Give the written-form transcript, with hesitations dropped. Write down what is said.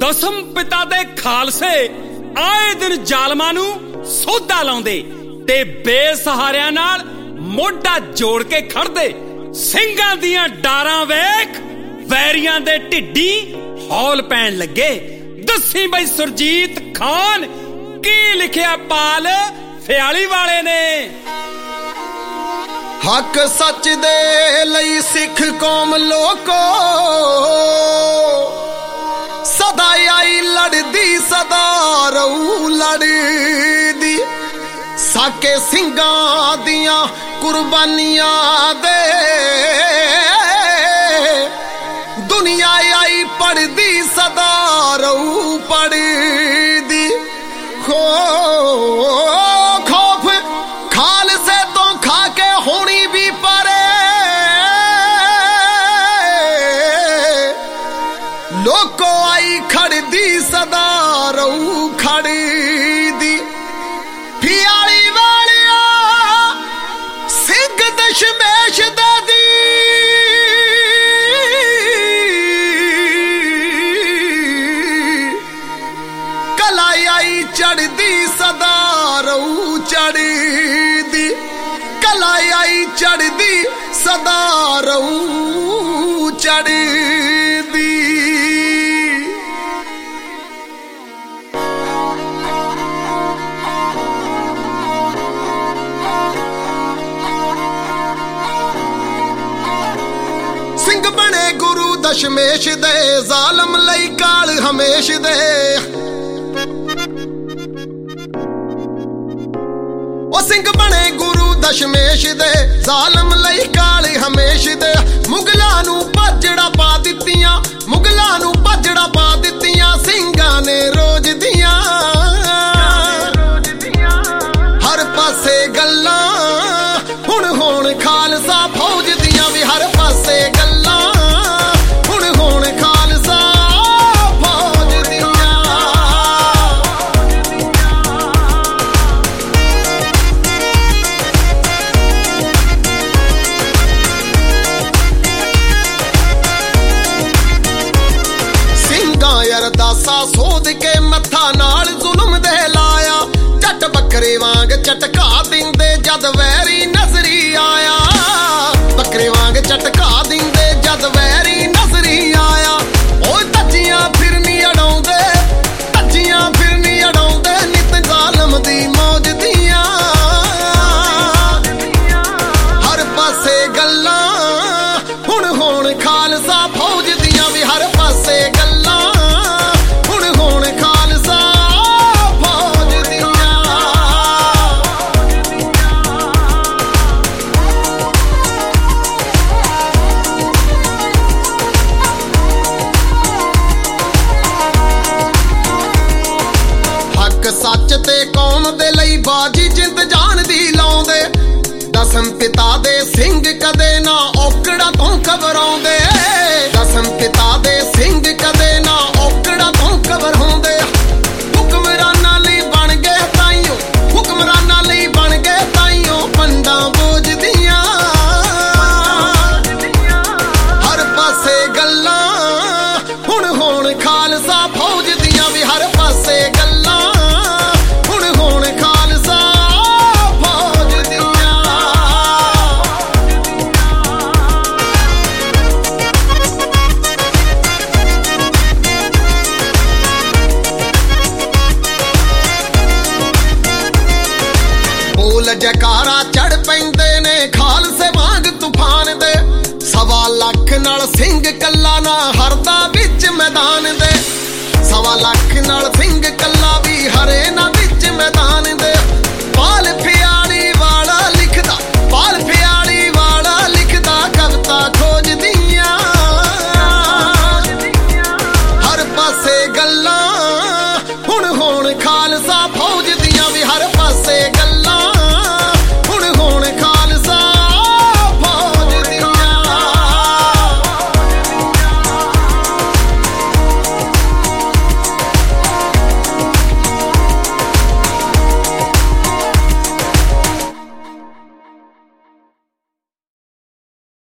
ਦਸਮ ਪਿਤਾ ਦੇ ਖਾਲਸੇ ਆਏ ਦਿਨ ਜ਼ਾਲਮਾਂ ਨੂੰ ਸੋਧਾ ਲਾਉਂਦੇ ਤੇ ਬੇਸਹਾਰਿਆਂ ਨਾਲ ਮੋਢਾ ਜੋੜ ਕੇ ਖੜਦੇ। ਸਿੰਘਾਂ ਦੀਆਂ ਡਾਰਾਂ ਵੇਖ ਵੈਰੀਆਂ ਦੇ ਢਿੱਡੀ ਹੌਲ ਪੈਣ ਲੱਗੇ। ਦੱਸੀ ਬਈ ਸੁਰਜੀਤ ਖਾਨ ਕੀ ਲਿਖਿਆ ਪਾਲ ਫਿਆਲੀ ਵਾਲੇ ਨੇ। ਹੱਕ ਸੱਚ ਦੇ ਲਈ ਸਿੱਖ ਕੌਮ ਲੋਕੋ ਸਦਾ ਆਈ ਲੜਦੀ ਸਦਾ ਰਹੂ ਲੜਦੀ। ਸਾਕੇ ਸਿੰਘਾਂ ਦੀਆਂ ਕੁਰਬਾਨੀਆਂ ਦੇ ਦੁਨੀਆ ਆਈ ਪੜਦੀ ਸਦਾ ਰਹੂ ਪੜਦੀ। ਖੌਫ ਖਾਲਸੇ ਤੋਂ ਖਾ ਕੇ ਹੋਣੀ ਵੀ ਪਰੇ ਲੋਕੋ ਆਈ ਖੜਦੀ ਸਦਾ ਰਹੂ ਖੜਦੀ। ਫਿਆਲੀ ਵਾਲਿਆ ਸਿੰਘ ਦਸ਼ਮੇਸ਼ ਦੇ ਦੀ ਕਲਾ ਆਈ ਚੜਦੀ ਸਦਾ ਰਹੂ ਚੜਦੀ। ਕਲਾ ਆਈ ਚੜਦੀ ਸਦਾ ਰਹੂ ਚੜਦੀ। ਸਿੰਘ ਬਣੇ ਗੁਰੂ ਦਸ਼ਮੇਸ਼ ਦੇ ਜ਼ਾਲਮ ਲਈ ਕਾਲ ਹਮੇਸ਼ ਦੇ। ਉਹ ਸਿੰਘ ਬਣੇ ਗੁਰੂ ਦਸ਼ਮੇਸ਼ ਦੇ ਜ਼ਾਲਮ ਲਈ ਕਾਲ ਹਮੇਸ਼ ਦੇ। ਮੁਗਲਾਂ ਨੂੰ ਭਾਜੜਾ ਪਾ ਦਿੱਤੀਆਂ ਮੁਗਲਾਂ ਨੂੰ ਭਾਜੜਾ ਪਾ ਦਿੱਤੀਆਂ ਸਿੰਘਾਂ ਨੇ ਰੋਜ਼ ਦੀਆਂ। ਹਰ ਪਾਸੇ ਗੱਲਾਂ ਹੁਣ ਹੋਣ ਖਾਲਸਾ ਫੌਜ ਦੀਆਂ ਵੀ ਹਰ ਪਾਸੇ ਗੱਲਾਂ ਹੁਣ ਹੋਣ ਖਾਲਸਾ ਫੌਜ ਦੀਆਂ। ਸਿੰਘਾਂ ਅਰਦਾਸਾ ਸੋਧ ਕੇ ਮੱਥਾ ਨਾਲ ਜ਼ੁਲਮ ਦੇ ਲਾਇਆ। ਜੱਟ ਬੱਕਰੇ ਵਾਂਗ ਝਟਕਾ ਦਿੰਦੇ ਜਦ ਵੈਰੀ ਨਜ਼ਰੀ ਆਇਆ। ਬੱਕਰੇ ਵਾਂਗ ਝਟਕਾ ਦਿੰਦੇ ਜਦ ਵੈਰੀ ਨਜ਼ਰੀ ਆਇਆ। ਓਏ ਧੱਜੀਆਂ ਫਿਰਨੀ ਅੜਾਉਂਦੇ ਧੱਜੀਆਂ ਫਿਰਨੀ ਅੜਾਉਂਦੇ ਨਿਤ ਜ਼ਾਲਮ ਦੀ ਮੌਜ ਦੀਆਂ। ਹਰ ਪਾਸੇ ਗੱਲਾਂ ਹੁਣ ਹੋਣ ਖਾਲਸਾ ਫੌਜ ਦੀਆਂ ਵੀ ਹਰ ਪਾਸੇ ਗੱਲਾਂ ਹੁਣ ਹੋਣ ਖਾਲਸਾ ਫੌਜ ਦੀਆਂ। ਹੱਕ ਸੱਚ ਤੇ ਕੌਮ ਦੇ ਲਈ ਬਾਜੀ ਜਿੰਦ ਜਾਨ ਦੀ ਲਾਉਂਦੇ। ਦਸਮ ਪਿਤਾ ਦੇ ਸਿੰਘ ਕਦੇ ਨਾ ਔਕੜਾਂ ਤੋਂ ਘਬਰਾਉਂਦੇ। ਦਸਮ ਪਿਤਾ ਦੇ ਸਿੰਘ ਕਦੇ ਨਾ ਔਕੜਾਂ ਤੋਂ ਘਬਰਾਉਂਦੇ। ਹੁਕਮਰਾਨਾਂ ਲਈ ਬਣ ਗਏ ਤਾਈਓ ਹੁਕਮਰਾਨਾਂ ਲਈ ਬਣ ਗਏ ਤਾਈਓ ਪੰਡਾਂ ਬੋਝਦੀਆਂ। ਹਰ ਪਾਸੇ ਗੱਲਾਂ ਹੁਣ ਹੋਣ ਖਾਲਸਾ ਫੌਜ ਦੀਆਂ ਵੀ ਹਰ ਪਾਸੇ ਗੱਲਾਂ ਹੁਣ ਹੋਣ ਖਾਲਸਾ ਫੌਜ ਦੀਆਂ। ਬੋਲ ਜਕਾਰਾ ਚੜ ਪੈਂਦੇ ਨੇ ਖਾਲਸੇ ਵਾਂਗ ਤੂਫਾਨ ਦੇ। 1.25 ਲੱਖ ਨਾਲ ਸਿੰਘ ਕੱਲਾ